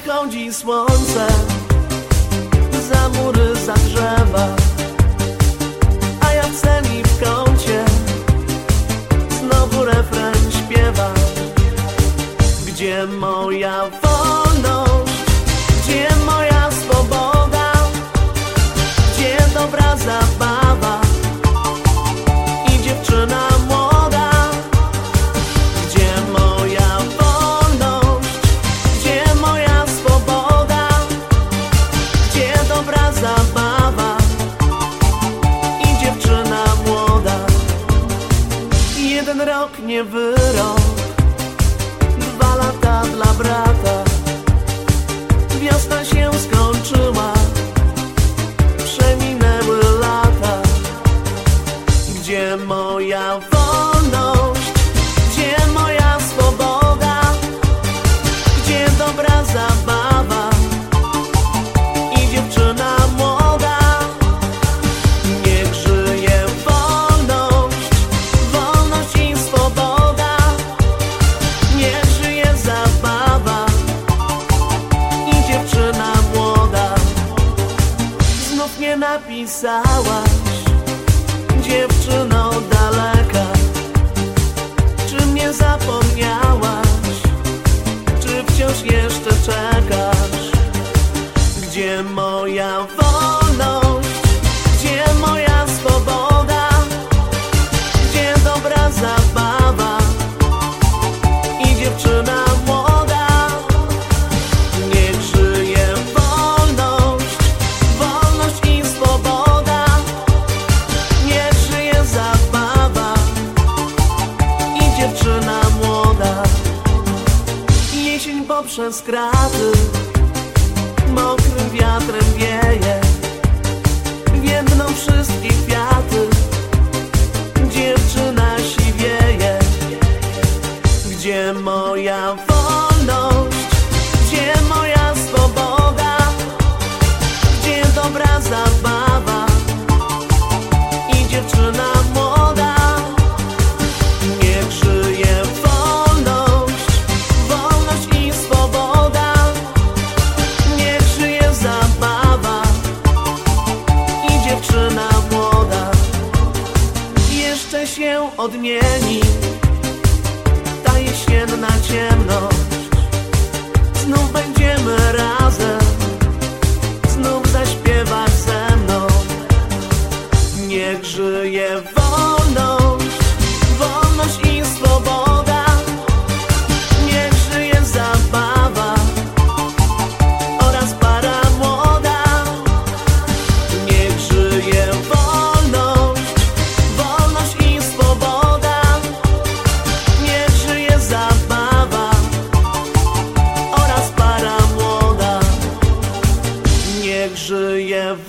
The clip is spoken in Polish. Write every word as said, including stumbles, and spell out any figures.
wschodzi słońce, za mury, za drzewa, a ja w celi w kącie znowu refren śpiewa. Gdzie moja wolność, gdzie moja swoboda, gdzie dobra zabawa i dziewczyna młoda? Gdzie moja wolność, gdzie moja swoboda, gdzie dobra zabawa i dziewczyna młoda? Jeden rok nie wyrok, dwa lata dla brata. Wiosna się skończyła, przeminęły lata. Gdzie moja wolność, gdzie moja swoboda, gdzie dobra zabawa i dziewczyna młoda? Niech żyje wolność, wolność i swoboda. Niech żyje zabawa i dziewczyna młoda. Znów nie napisałaś, dziewczyno daleka, czy mnie zapomniałaś, czy wciąż jeszcze czekasz? Gdzie moja wolność, gdzie moja swoboda, gdzie dobra zabawa i dziewczyna młoda? Niech żyje wolność, wolność i swoboda. Niech żyje zabawa i dziewczyna młoda. Jesień poprzez kraty mokrym wiatrem wieje, więdną wszystkie kwiaty, dziewczyna siwieje. Gdzie moja wolność, gdzie moja swoboda, gdzie dobra zabawa i dziewczyna młoda? Niech żyje wolność, wolność i swoboda. Niech żyje zabawa i dziewczyna młoda. Jeszcze się odmieni ta jesienna ciemność. Znów będziemy razem, znów zaśpiewasz ze mną. Niech żyje wolność, wolność i swoboda. Niech żyje zabawa oraz para młoda. Niech żyje wolność, wolność i swoboda. Niech żyje zabawa oraz para młoda. Niech żyje